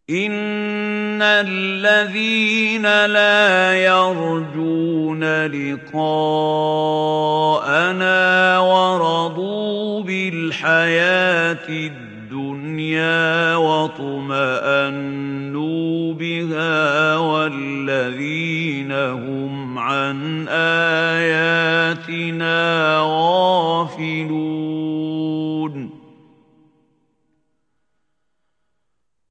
إِنَّ الَّذِينَ لَا يَرْجُونَ لِقَاءَنَا وَرَضُوا بِالْحَيَاةِ الدُّنْيَا وَاطْمَأَنُّوا بِهَا وَالَّذِينَ